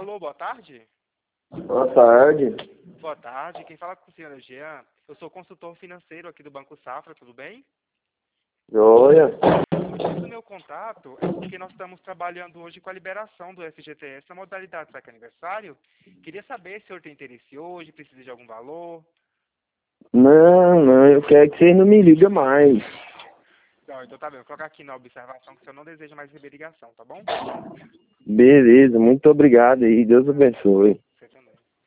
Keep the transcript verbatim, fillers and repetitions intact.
Alô, boa tarde? Boa tarde. Boa tarde, quem fala com o senhor é o Jean. Eu sou consultor financeiro aqui do Banco Safra, tudo bem? Joia. O motivo do meu contato é porque nós estamos trabalhando hoje com a liberação do F G T S, a modalidade saque aniversário. Queria saber se o senhor tem interesse hoje, precisa de algum valor. Não, não, eu quero que vocês não me ligam mais. Não, então tá bem, vou colocar aqui na observação que o senhor não deseja mais receber ligação, tá bom? Beleza, muito obrigado aí, Deus abençoe.